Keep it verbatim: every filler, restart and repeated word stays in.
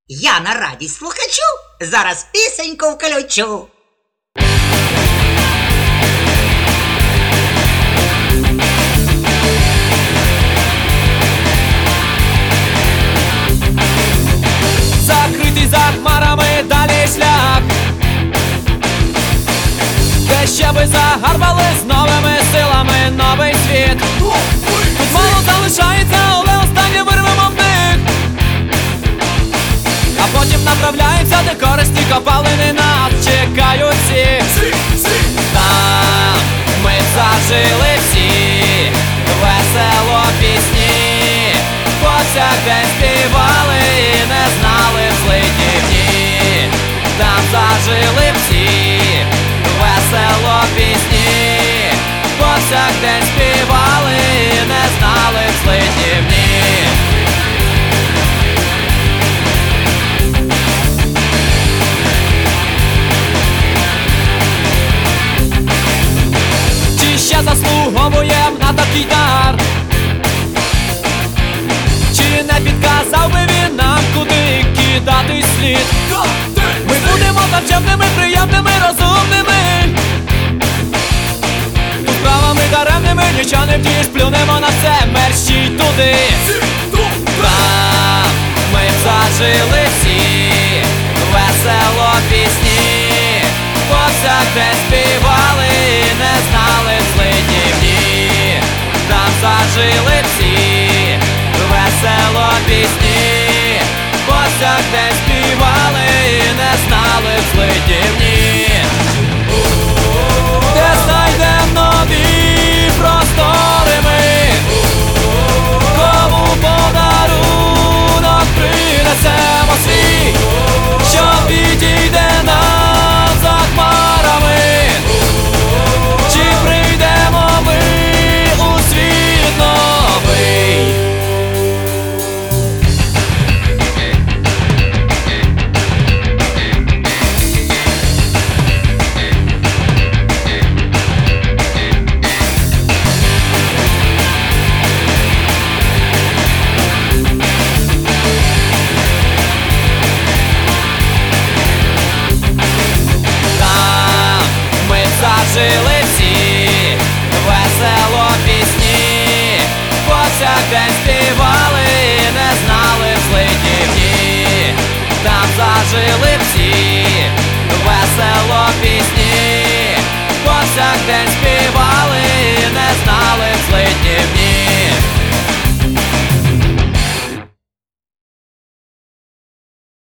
Я на радість слухачу зараз пісеньку включу. Закритий за хмарами далі шлях, де ще ви загарбали з новими силами новий світ. Тут мало залишається, але останнє вирвемо в них, а потім направляємося, де корисні копалини нас чекають всі. Там ми зажили всі, весело пісні, повсякдень співали і не знали злидні дні. Там зажили всі, весело пісні, повсякдень співали і не знали злидні дні. Чи ще заслуговуєм на такий дар? Чи не підказав би він нам, куди кидати слід? Ми будемо навчебними, приємними, розумними, тут справами даремними нічого не вдієш, плюнемо на все, мерщій туди. Там ми зажили всі, весело пісні, повсякдень співали і не знали злидні дні. Там зажили всі, весело пісні, повсякдень співали і не знали злидні дні.